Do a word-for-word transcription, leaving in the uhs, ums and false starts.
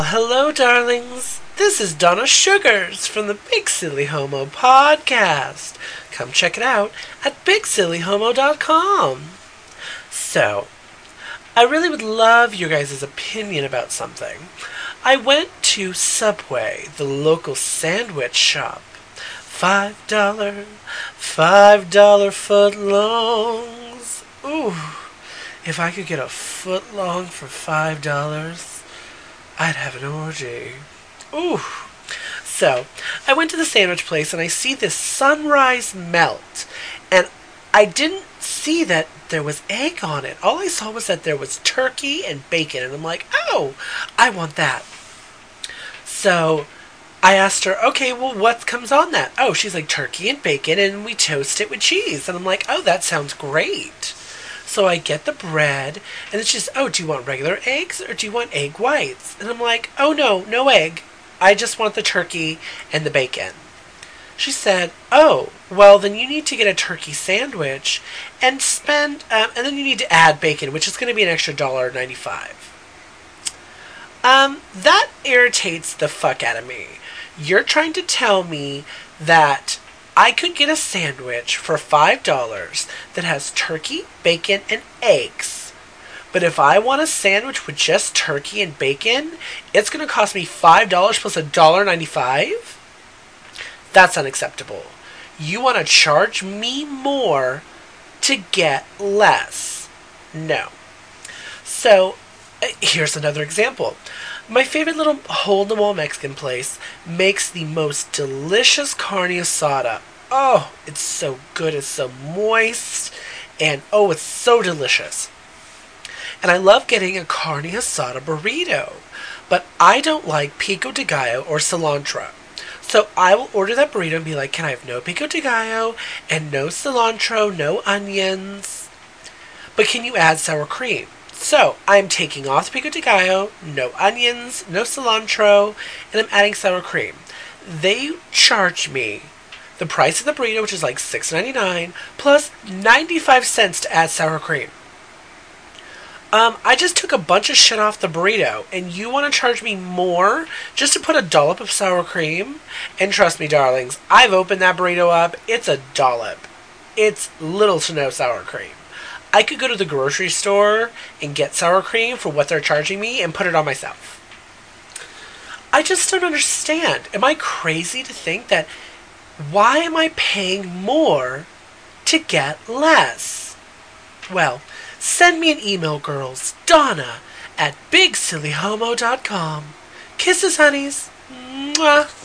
Hello, darlings. This is Donna Sugars from the Big Silly Homo podcast. Come check it out at big silly homo dot com. So, I really would love your guys' opinion about something. I went to Subway, the local sandwich shop. Five dollar, five dollar footlongs. Ooh, if I could get a footlong for five dollars, I'd have an orgy. Ooh. So, I went to the sandwich place and I see this sunrise melt. And I didn't see that there was egg on it. All I saw was that there was turkey and bacon. And I'm like, oh, I want that. So, I asked her, okay, well, what comes on that? Oh, she's like, turkey and bacon, and we toast it with cheese. And I'm like, oh, that sounds great. So I get the bread, and it's just, oh, do you want regular eggs, or do you want egg whites? And I'm like, oh, no, no egg. I just want the turkey and the bacon. She said, oh, well, then you need to get a turkey sandwich, and spend, um, and then you need to add bacon, which is going to be an extra one dollar and ninety-five cents. Um, that irritates the fuck out of me. You're trying to tell me that I could get a sandwich for five dollars that has turkey, bacon, and eggs. But if I want a sandwich with just turkey and bacon, it's going to cost me five dollars plus one dollar and ninety-five cents? That's unacceptable. You want to charge me more to get less. No. So, here's another example. My favorite little hole-in-the-wall Mexican place makes the most delicious carne asada. Oh, it's so good, it's so moist, and oh, it's so delicious. And I love getting a carne asada burrito, but I don't like pico de gallo or cilantro. So I will order that burrito and be like, can I have no pico de gallo and no cilantro, no onions? But can you add sour cream? So, I'm taking off the pico de gallo, no onions, no cilantro, and I'm adding sour cream. They charge me the price of the burrito, which is like six ninety-nine, plus ninety-five cents to add sour cream. Um, I just took a bunch of shit off the burrito, and you want to charge me more just to put a dollop of sour cream? And trust me, darlings, I've opened that burrito up. It's a dollop. It's little to no sour cream. I could go to the grocery store and get sour cream for what they're charging me and put it on myself. I just don't understand. Am I crazy to think that why am I paying more to get less? Well, send me an email, girls. Donna at big silly homo dot com. Kisses, honeys. Mwah.